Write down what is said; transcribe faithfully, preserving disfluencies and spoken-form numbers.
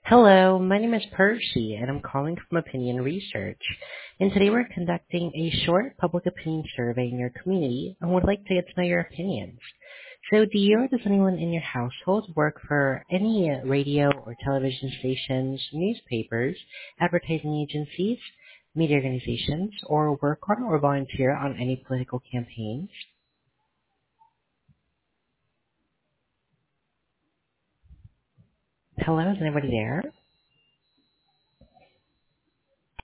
Hello, my name is Percy, and I'm calling from Opinion Research. And today we're conducting a short public opinion survey in your community and would like to get to know your opinions. So do you or does anyone in your household work for any uh, radio or television stations, newspapers, advertising agencies, media organizations, or work on or volunteer on any political campaigns? Hello, is anybody there?